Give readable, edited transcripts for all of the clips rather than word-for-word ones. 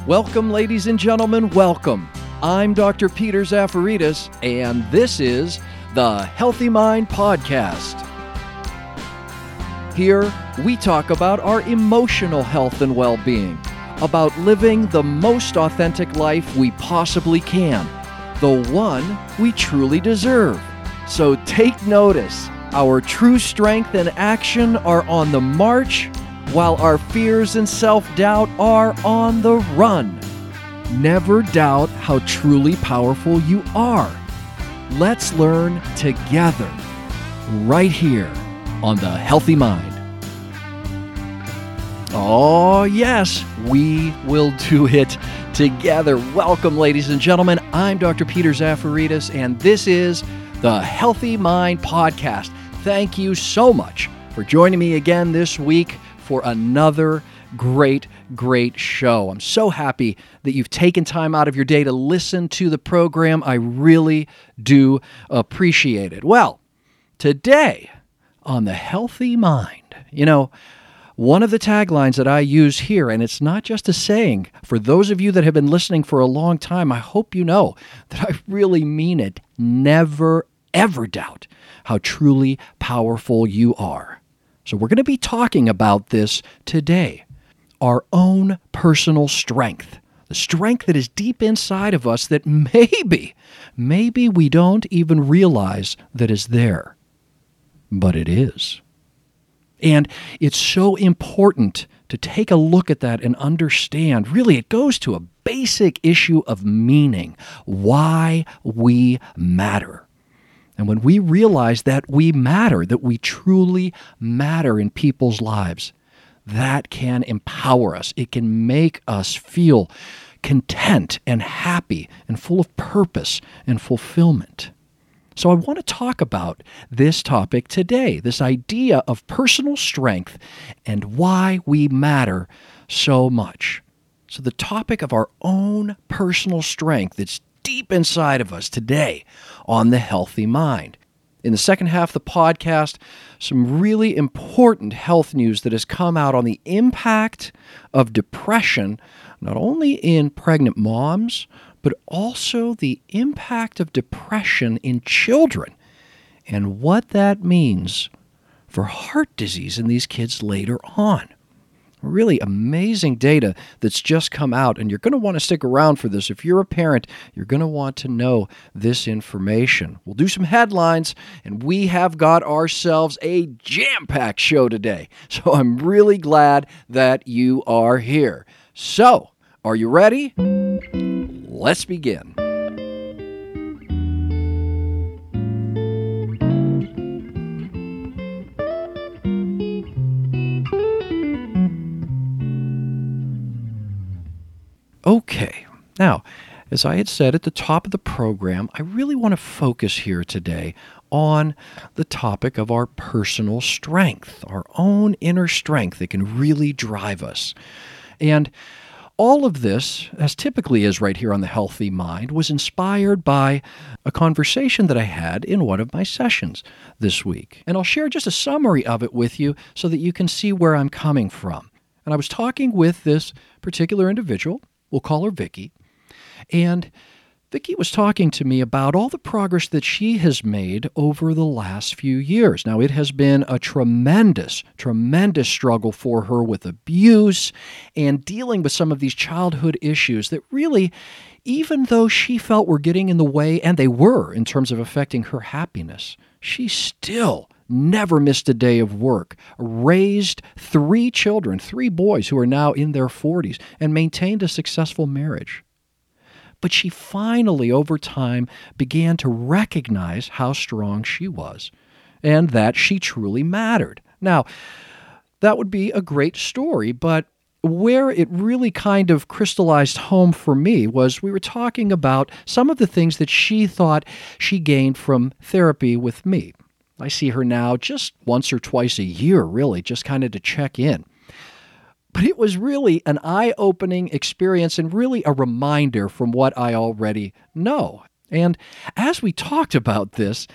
Welcome, ladies and gentlemen, welcome. I'm Dr. Peter Zafaridis, and this is the Healthy Mind Podcast. Here, we talk about our emotional health and well-being, about living the most authentic life we possibly can, the one we truly deserve. So take notice. Our true strength and action are on the march, while our fears and self-doubt are on the run. Never doubt how truly powerful you are. Let's learn together, right here on The Healthy Mind. Oh, yes, we will do it together. Welcome, ladies and gentlemen. I'm Dr. Peter Zafaridis, and this is the Healthy Mind Podcast. Thank you so much for joining me again this week for another great show. I'm so happy that you've taken time out of your day to listen to the program. I really do appreciate it. Well, today on The Healthy Mind, one of the taglines that I use here, and it's not just a saying, for those of you that have been listening for a long time, I hope you know that I really mean it. Never, ever doubt how truly powerful you are. So we're going to be talking about this today. Our own personal strength. The strength that is deep inside of us that maybe we don't even realize that is there. But it is. And it's so important to take a look at that and understand. Really, it goes to a basic issue of meaning. Why we matter. And when we realize that we matter, that we truly matter in people's lives, that can empower us. It can make us feel content and happy and full of purpose and fulfillment. So I want to talk about this topic today, this idea of personal strength and why we matter so much. So the topic of our own personal strength that's deep inside of us today on The Healthy Mind. In the second half of the podcast, some really important health news that has come out on the impact of depression, not only in pregnant moms, but also the impact of depression in children and what that means for heart disease in these kids later on. Really amazing data that's just come out, and you're going to want to stick around for this. If you're a parent, you're going to want to know this information. We'll do some headlines, and we have got ourselves a jam-packed show today. So I'm really glad that you are here. So, are you ready? Let's begin. Okay, now, as I had said at the top of the program, I really want to focus here today on the topic of our personal strength, our own inner strength that can really drive us. And all of this, as typically is right here on The Healthy Mind, was inspired by a conversation that I had in one of my sessions this week. And I'll share just a summary of it with you so that you can see where I'm coming from. And I was talking with this particular individual. We'll call her Vicky. And Vicky was talking to me about all the progress that she has made over the last few years. Now, it has been a tremendous struggle for her with abuse and dealing with some of these childhood issues that really, even though she felt were getting in the way, and they were in terms of affecting her happiness, she still never missed a day of work, raised 3 children, 3 boys who are now in their 40s, and maintained a successful marriage. But she finally, over time, began to recognize how strong she was and that she truly mattered. Now, that would be a great story, but where it really kind of crystallized home for me was we were talking about some of the things that she thought she gained from therapy with me. I see her now just once or twice a year, really, just kind of to check in. But it was really an eye-opening experience and really a reminder from what I already know. And as we talked about this,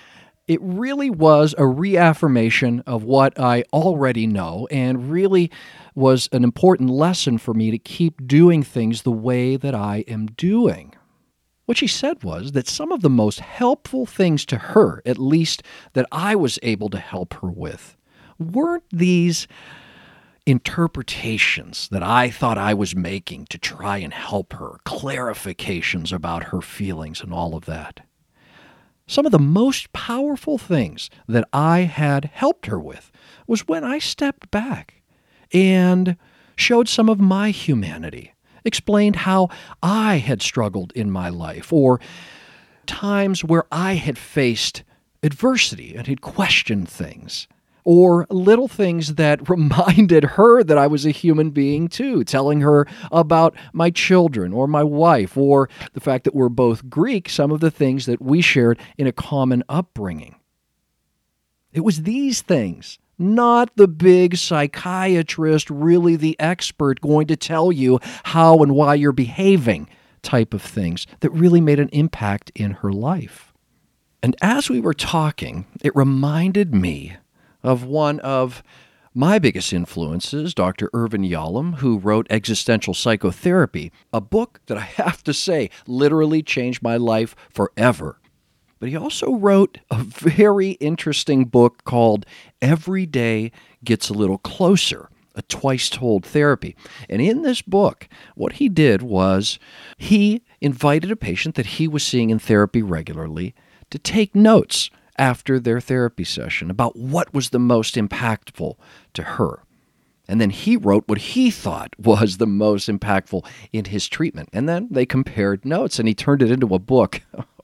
it really was a reaffirmation of what I already know, and really was an important lesson for me to keep doing things the way that I am doing. What she said was that some of the most helpful things to her, at least that I was able to help her with, weren't these interpretations that I thought I was making to try and help her, clarifications about her feelings and all of that. Some of the most powerful things that I had helped her with was when I stepped back and showed some of my humanity, explained how I had struggled in my life, or times where I had faced adversity and had questioned things, or little things that reminded her that I was a human being too, telling her about my children or my wife, or the fact that we're both Greek, some of the things that we shared in a common upbringing. It was these things, not the big psychiatrist, really the expert going to tell you how and why you're behaving type of things, that really made an impact in her life. And as we were talking, it reminded me of one of my biggest influences, Dr. Irvin Yalom, who wrote Existential Psychotherapy, a book that I have to say literally changed my life forever. But he also wrote a very interesting book called Every Day Gets a Little Closer, a twice-told therapy. And in this book, what he did was he invited a patient that he was seeing in therapy regularly to take notes after their therapy session about what was the most impactful to her. And then he wrote what he thought was the most impactful in his treatment. And then they compared notes, and he turned it into a book.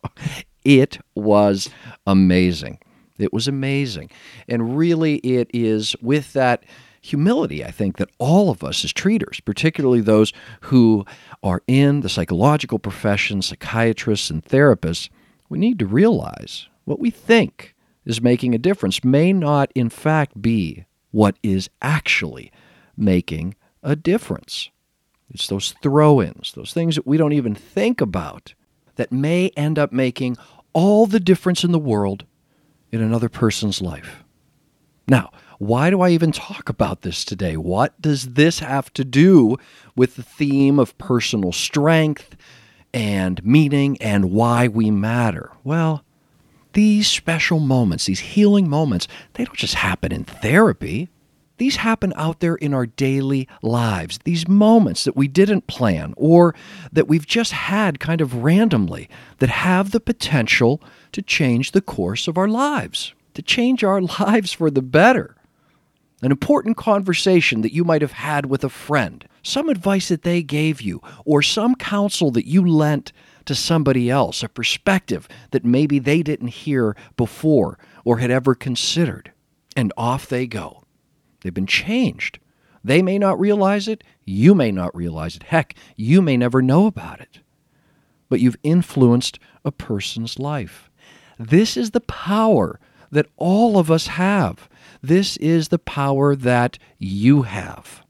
It was amazing. It was amazing. And really, it is with that humility, I think, that all of us as treaters, particularly those who are in the psychological profession, psychiatrists and therapists, we need to realize what we think is making a difference may not, in fact, be what is actually making a difference. It's those throw-ins, those things that we don't even think about, that may end up making all the difference in the world in another person's life. Now, why do I even talk about this today? What does this have to do with the theme of personal strength and meaning and why we matter? Well, these special moments, these healing moments, they don't just happen in therapy. These happen out there in our daily lives. These moments that we didn't plan or that we've just had kind of randomly that have the potential to change the course of our lives, to change our lives for the better. An important conversation that you might have had with a friend, some advice that they gave you, or some counsel that you lent to somebody else, a perspective that maybe they didn't hear before or had ever considered. And off they go. They've been changed. They may not realize it. You may not realize it. Heck, you may never know about it. But you've influenced a person's life. This is the power that all of us have. This is the power that you have.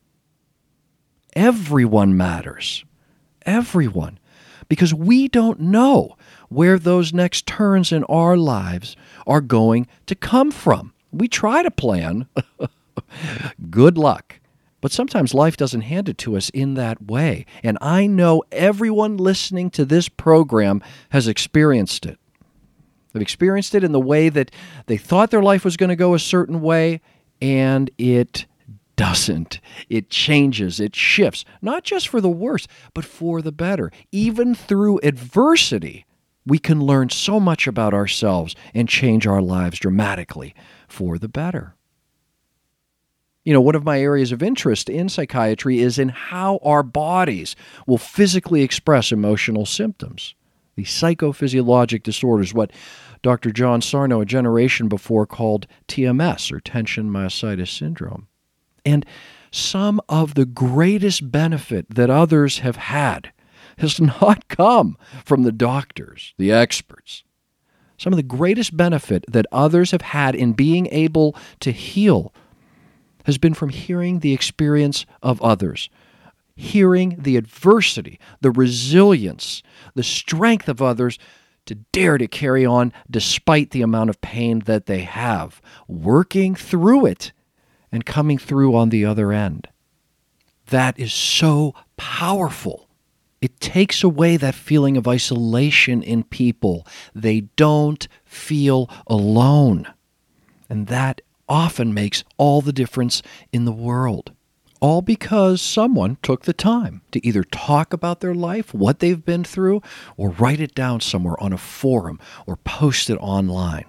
Everyone matters. Everyone. Because we don't know where those next turns in our lives are going to come from. We try to plan. Good luck. But sometimes life doesn't hand it to us in that way. And I know everyone listening to this program has experienced it. They've experienced it in the way that they thought their life was going to go a certain way, and it doesn't. It changes, it shifts, not just for the worse, but for the better. Even through adversity, we can learn so much about ourselves and change our lives dramatically for the better. You know, one of my areas of interest in psychiatry is in how our bodies will physically express emotional symptoms. The psychophysiologic disorders, what Dr. John Sarno a generation before called TMS, or tension myositis syndrome. And some of the greatest benefit that others have had has not come from the doctors, the experts. Some of the greatest benefit that others have had in being able to heal has been from hearing the experience of others, hearing the adversity, the resilience, the strength of others to dare to carry on despite the amount of pain that they have, working through it and coming through on the other end. That is so powerful. It takes away that feeling of isolation in people. They don't feel alone. And that often makes all the difference in the world. All because someone took the time to either talk about their life, what they've been through, or write it down somewhere on a forum or post it online.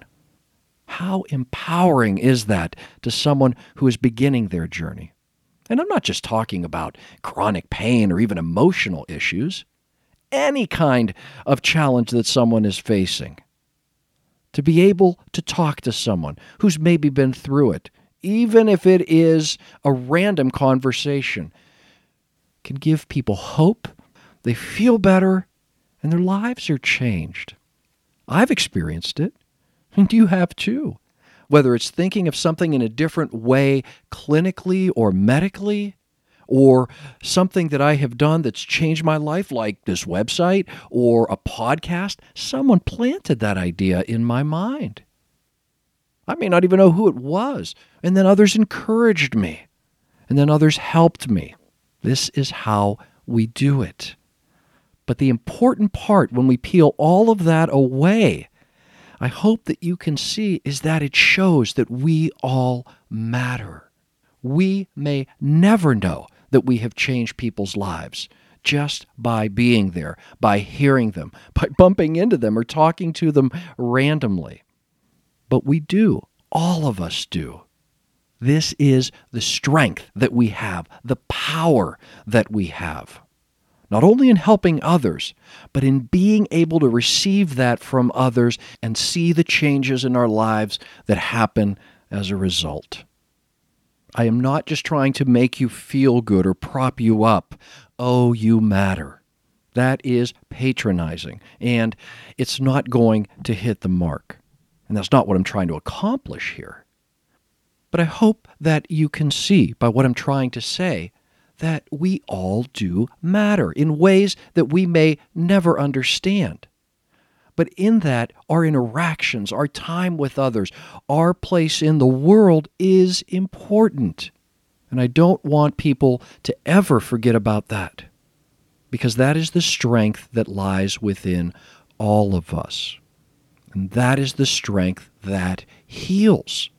How empowering is that to someone who is beginning their journey? And I'm not just talking about chronic pain or even emotional issues. Any kind of challenge that someone is facing. To be able to talk to someone who's maybe been through it, even if it is a random conversation, can give people hope, they feel better, and their lives are changed. I've experienced it, and you have too. Whether it's thinking of something in a different way clinically or medically, or something that I have done that's changed my life, like this website or a podcast, someone planted that idea in my mind. I may not even know who it was, and then others encouraged me, and then others helped me. This is how we do it. But the important part when we peel all of that away, I hope that you can see, is that it shows that we all matter. We may never know that we have changed people's lives just by being there, by hearing them, by bumping into them or talking to them randomly. But we do. All of us do. This is the strength that we have, the power that we have. Not only in helping others, but in being able to receive that from others and see the changes in our lives that happen as a result. I am not just trying to make you feel good or prop you up. Oh, you matter. That is patronizing, and it's not going to hit the mark. And that's not what I'm trying to accomplish here. But I hope that you can see by what I'm trying to say that we all do matter in ways that we may never understand. But in that, our interactions, our time with others, our place in the world is important. And I don't want people to ever forget about that, because that is the strength that lies within all of us. And that is the strength that heals.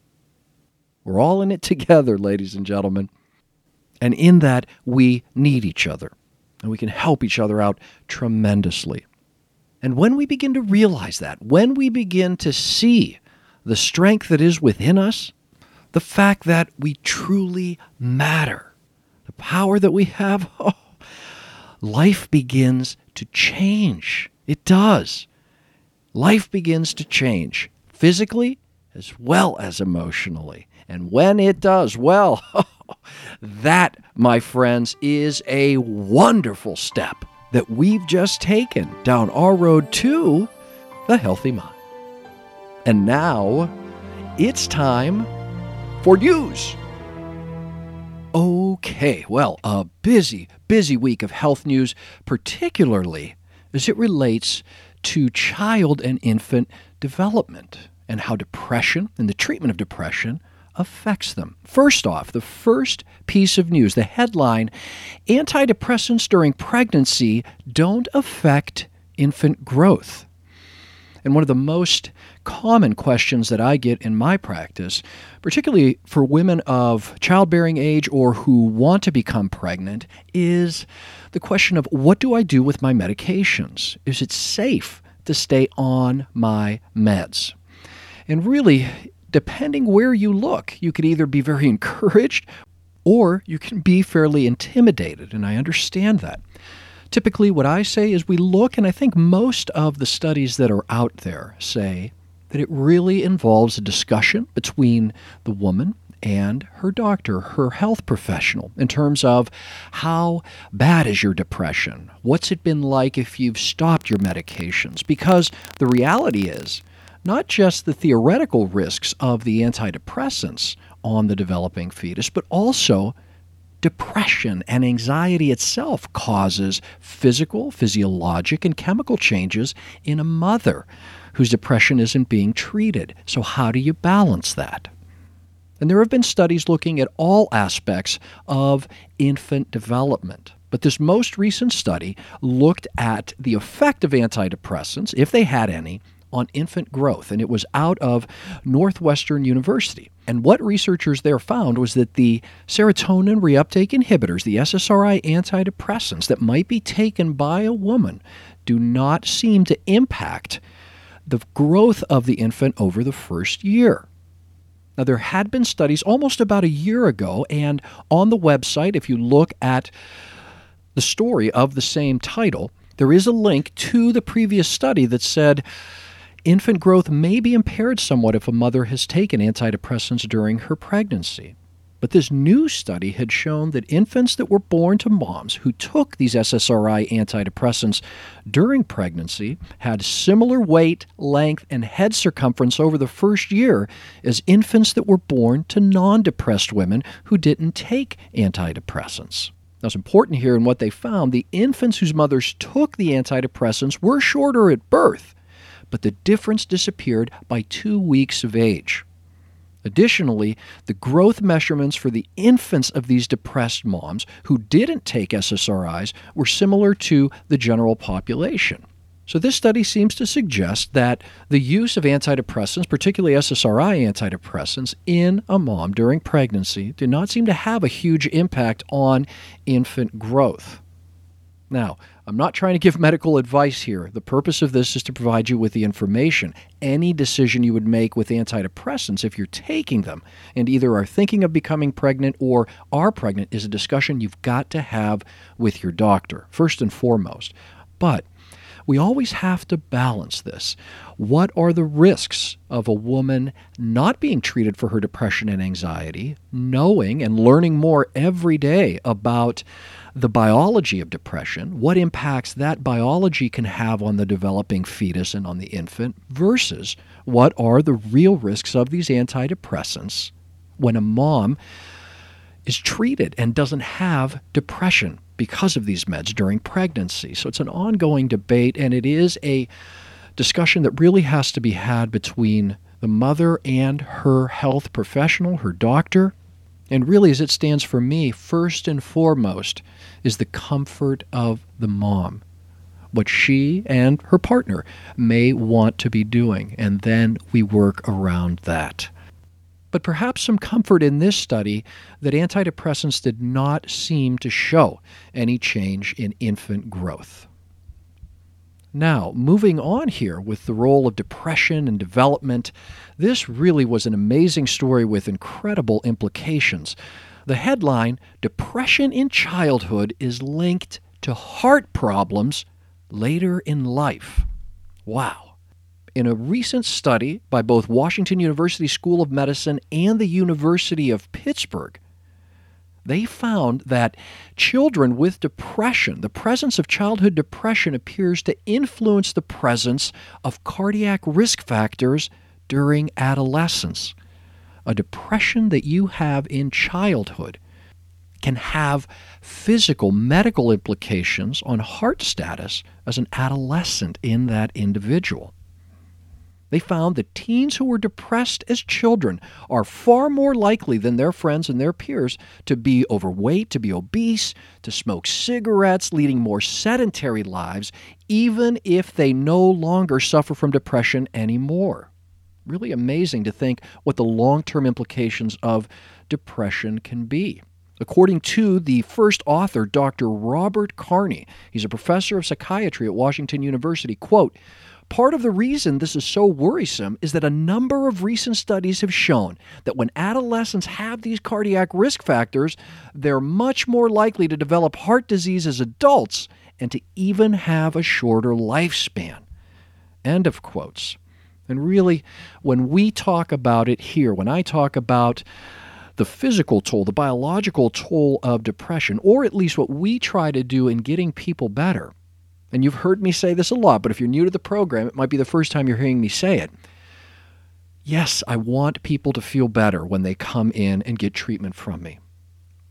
We're all in it together, ladies and gentlemen. And in that, we need each other. And we can help each other out tremendously. And when we begin to realize that, when we begin to see the strength that is within us, the fact that we truly matter, the power that we have, life begins to change. It does. Life begins to change, physically as well as emotionally. And when it does, well, that, my friends, is a wonderful step that we've just taken down our road to the healthy mind. And now, it's time for news. Okay, well, a busy week of health news, particularly as it relates to child and infant development and how depression and the treatment of depression affects them. First off, the first piece of news, the headline, antidepressants during pregnancy don't affect infant growth. And one of the most common questions that I get in my practice, particularly for women of childbearing age or who want to become pregnant, is the question of, what do I do with my medications? Is it safe to stay on my meds? And really, depending where you look, you could either be very encouraged or you can be fairly intimidated, and I understand that. Typically, what I say is we look, and I think most of the studies that are out there say that it really involves a discussion between the woman and her doctor, her health professional, in terms of how bad is your depression? What's it been like if you've stopped your medications? Because the reality is, not just the theoretical risks of the antidepressants on the developing fetus, but also depression and anxiety itself causes physical, physiologic, and chemical changes in a mother whose depression isn't being treated. So how do you balance that? And there have been studies looking at all aspects of infant development. But this most recent study looked at the effect of antidepressants, if they had any, on infant growth, and it was out of Northwestern University. And what researchers there found was that the serotonin reuptake inhibitors, the SSRI antidepressants that might be taken by a woman, do not seem to impact the growth of the infant over the first year. Now, there had been studies almost about a year ago, and on the website, if you look at the story of the same title, there is a link to the previous study that said infant growth may be impaired somewhat if a mother has taken antidepressants during her pregnancy. But this new study had shown that infants that were born to moms who took these SSRI antidepressants during pregnancy had similar weight, length, and head circumference over the first year as infants that were born to non-depressed women who didn't take antidepressants. Now, it's important here in what they found. The infants whose mothers took the antidepressants were shorter at birth, but the difference disappeared by 2 weeks of age. Additionally, the growth measurements for the infants of these depressed moms who didn't take SSRIs were similar to the general population. So this study seems to suggest that the use of antidepressants, particularly SSRI antidepressants, in a mom during pregnancy did not seem to have a huge impact on infant growth. Now, I'm not trying to give medical advice here. The purpose of this is to provide you with the information. Any decision you would make with antidepressants, if you're taking them and either are thinking of becoming pregnant or are pregnant, is a discussion you've got to have with your doctor, first and foremost. But we always have to balance this. What are the risks of a woman not being treated for her depression and anxiety, knowing and learning more every day about the biology of depression, what impacts that biology can have on the developing fetus and on the infant, versus what are the real risks of these antidepressants when a mom is treated and doesn't have depression because of these meds during pregnancy. So it's an ongoing debate, and it is a discussion that really has to be had between the mother and her health professional, her doctor. And really, as it stands for me, first and foremost is the comfort of the mom, what she and her partner may want to be doing, and then we work around that. But perhaps some comfort in this study that antidepressants did not seem to show any change in infant growth. Now, moving on here with the role of depression and development, this really was an amazing story with incredible implications. The headline, "Depression in Childhood is Linked to Heart Problems Later in Life." Wow. In a recent study by both Washington University School of Medicine and the University of Pittsburgh, they found that children with depression, the presence of childhood depression appears to influence the presence of cardiac risk factors during adolescence. A depression that you have in childhood can have physical, medical implications on heart status as an adolescent in that individual. They found that teens who were depressed as children are far more likely than their friends and their peers to be overweight, to be obese, to smoke cigarettes, leading more sedentary lives, even if they no longer suffer from depression anymore. Really amazing to think what the long-term implications of depression can be. According to the first author, Dr. Robert Carney, he's a professor of psychiatry at Washington University, quote, "Part of the reason this is so worrisome is that a number of recent studies have shown that when adolescents have these cardiac risk factors, they're much more likely to develop heart disease as adults and to even have a shorter lifespan." End of quotes. And really, when we talk about it here, when I talk about the physical toll, the biological toll of depression, or at least what we try to do in getting people better, and you've heard me say this a lot, but if you're new to the program, it might be the first time you're hearing me say it. Yes, I want people to feel better when they come in and get treatment from me.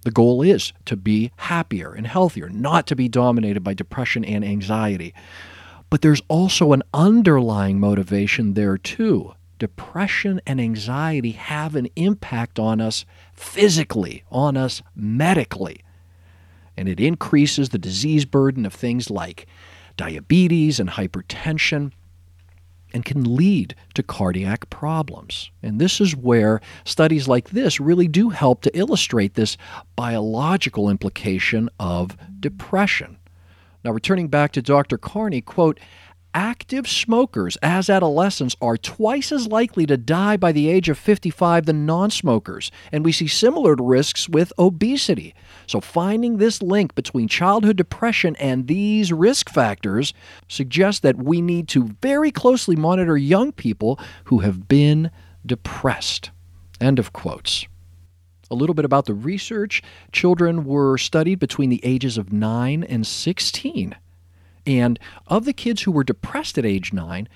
The goal is to be happier and healthier, not to be dominated by depression and anxiety. But there's also an underlying motivation there too. Depression and anxiety have an impact on us physically, on us medically. And it increases the disease burden of things like diabetes and hypertension, and can lead to cardiac problems. And this is where studies like this really do help to illustrate this biological implication of depression. Now, returning back to Dr. Carney, quote, active smokers as adolescents are twice as likely to die by the age of 55 than non-smokers, and we see similar risks with obesity. So finding this link between childhood depression and these risk factors suggests that we need to very closely monitor young people who have been depressed. End of quotes. A little bit about the research. Children were studied between the ages of 9 and 16. And of the kids who were depressed at age 9,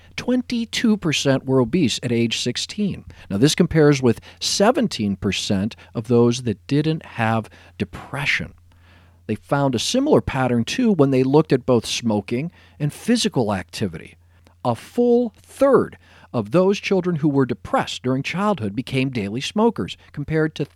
22% were obese at age 16. Now, this compares with 17% of those that didn't have depression. They found a similar pattern, too, when they looked at both smoking and physical activity. A full third of those children who were depressed during childhood became daily smokers, compared to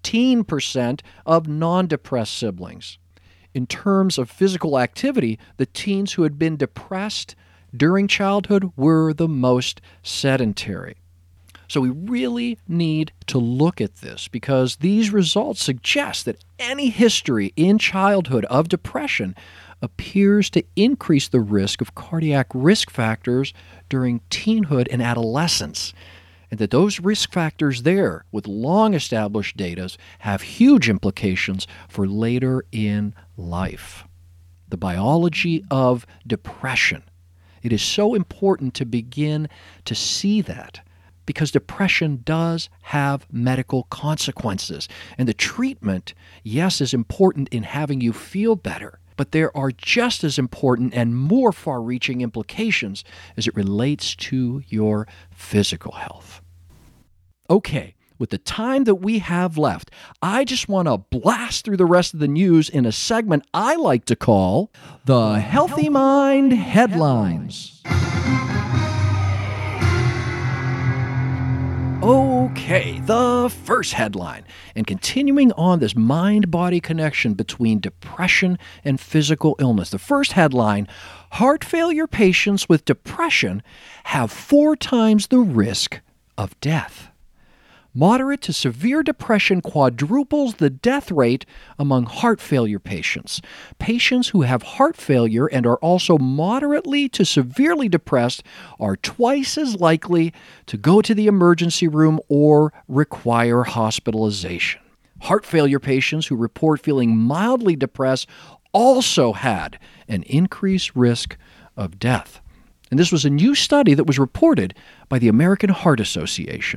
13% of non-depressed siblings. In terms of physical activity, the teens who had been depressed during childhood were the most sedentary. So we really need to look at this because these results suggest that any history in childhood of depression appears to increase the risk of cardiac risk factors during teenhood and adolescence. And that those risk factors there, with long-established data, have huge implications for later in life. The biology of depression. It is so important to begin to see that because depression does have medical consequences. And the treatment, yes, is important in having you feel better, but there are just as important and more far-reaching implications as it relates to your physical health. Okay, with the time that we have left, I just want to blast through the rest of the news in a segment I like to call the Healthy Mind Headlines. Okay, the first headline, and continuing on this mind-body connection between depression and physical illness. The first headline, heart failure patients with depression have 4 times the risk of death. Moderate to severe depression quadruples the death rate among heart failure patients. Patients who have heart failure and are also moderately to severely depressed are twice as likely to go to the emergency room or require hospitalization. Heart failure patients who report feeling mildly depressed also had an increased risk of death. And this was a new study that was reported by the American Heart Association.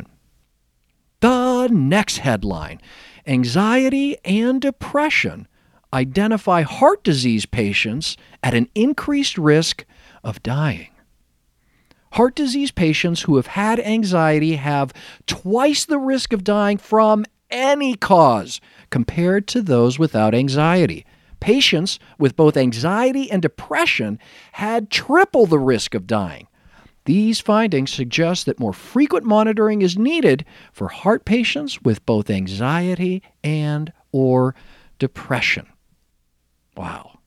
The next headline, anxiety and depression identify heart disease patients at an increased risk of dying. Heart disease patients who have had anxiety have twice the risk of dying from any cause compared to those without anxiety. Patients with both anxiety and depression had triple the risk of dying. These findings suggest that more frequent monitoring is needed for heart patients with both anxiety and or depression. Wow.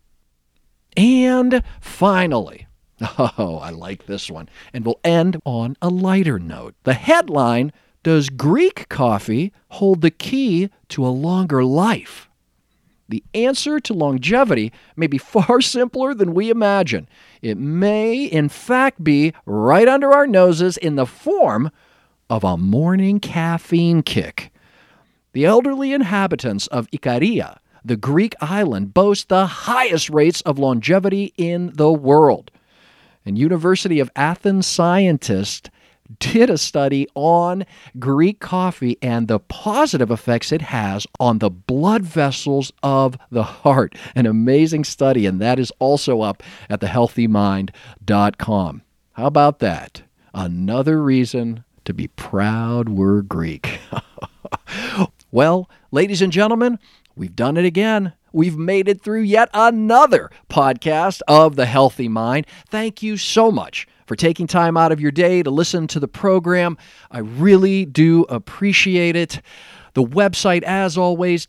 And finally, I like this one, and we'll end on a lighter note. The headline, does Greek coffee hold the key to a longer life? The answer to longevity may be far simpler than we imagine. It may, in fact, be right under our noses in the form of a morning caffeine kick. The elderly inhabitants of Ikaria, the Greek island, boast the highest rates of longevity in the world. And University of Athens scientists did a study on Greek coffee and the positive effects it has on the blood vessels of the heart. An amazing study, and that is also up at thehealthymind.com. How about that? Another reason to be proud we're Greek. Well, ladies and gentlemen, We've done it again. We've made it through yet another podcast of The Healthy Mind. Thank you so much for taking time out of your day to listen to the program. I really do appreciate it. The website, as always,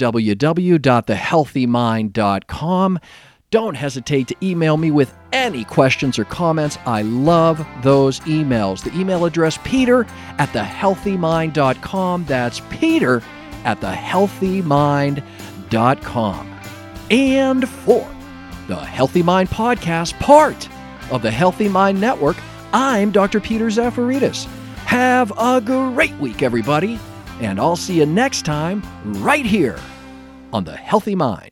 www.thehealthymind.com. Don't hesitate to email me with any questions or comments. I love those emails. The email address, peter@thehealthymind.com. That's peter@thehealthymind.com. And for the Healthy Mind Podcast, part of the Healthy Mind Network, I'm Dr. Peter Zafaridis. Have a great week, everybody, and I'll see you next time right here on the Healthy Mind.